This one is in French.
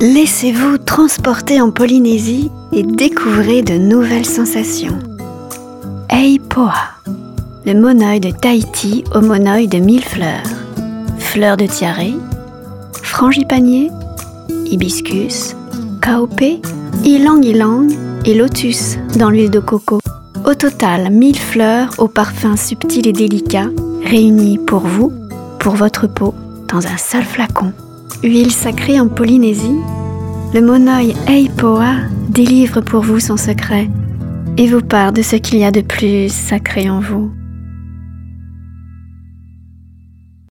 Laissez-vous transporter en Polynésie et découvrez de nouvelles sensations. Eipoa, le monoï de Tahiti au monoï de 1000 fleurs. Fleurs de tiare, frangipanier, hibiscus, kaopé, ylang-ylang et lotus dans l'huile de coco. Au total, 1000 fleurs au parfum subtil et délicat, réunies pour vous, pour votre peau, dans un seul flacon. Huile sacrée en Polynésie, le monoï Eipoa délivre pour vous son secret et vous parle de ce qu'il y a de plus sacré en vous.